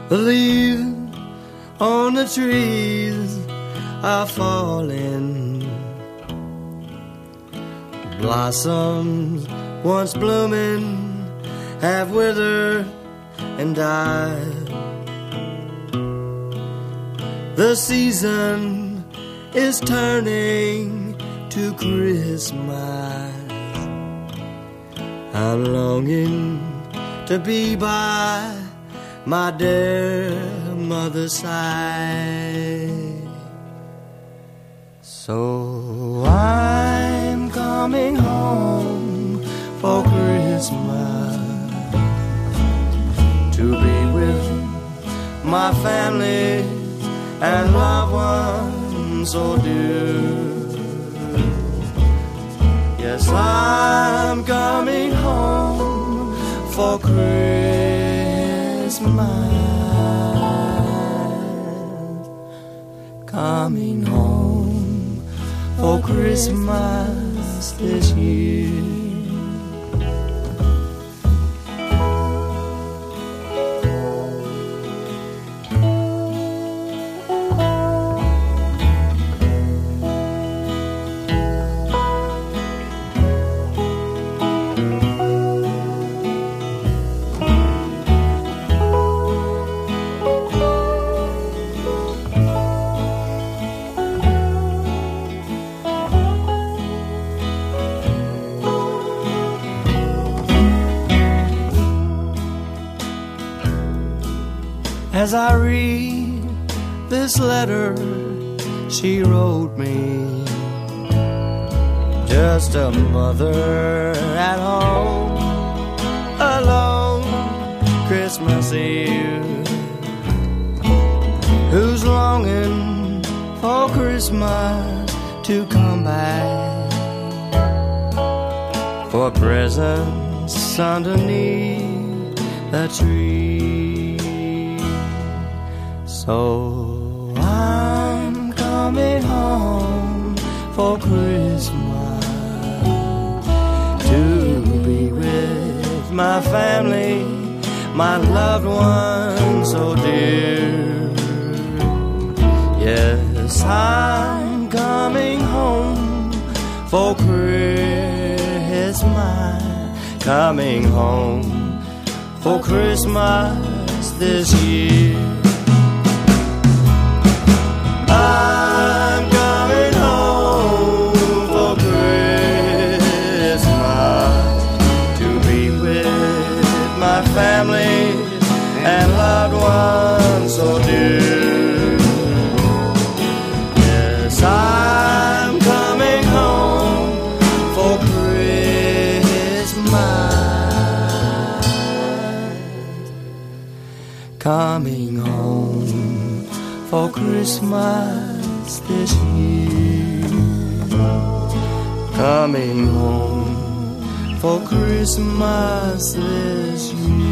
The leaves on the trees are falling. Blossoms once blooming have withered and died. The season is turning to Christmas. I'm longing to be by my dear mother's side. So I'm coming home for Christmas, to be with my family and loved ones so dear. Yes, I'm coming home for Christmas, coming home for Christmas this year. As I read this letter she wrote me, just a mother at home alone Christmas Eve, who's longing for Christmas to come back, for presents underneath the tree. So I'm coming home for Christmas, to be with my family, my loved ones so dear. Yes, I'm coming home for Christmas, coming home for Christmas this year. I'm coming home for Christmas, to be with my family and loved ones so dear. Yes, I'm coming home for Christmas, coming home for Christmas this year, coming home for Christmas this year.